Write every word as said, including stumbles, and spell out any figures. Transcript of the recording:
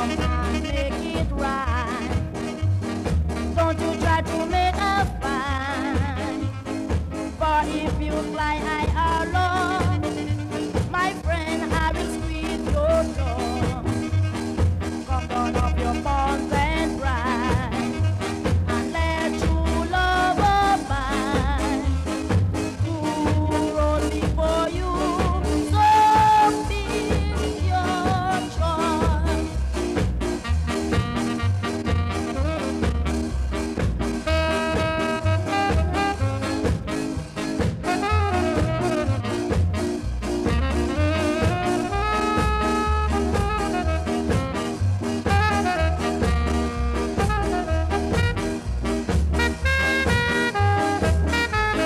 come and make it right. Don't you try to make a fight, for if you fly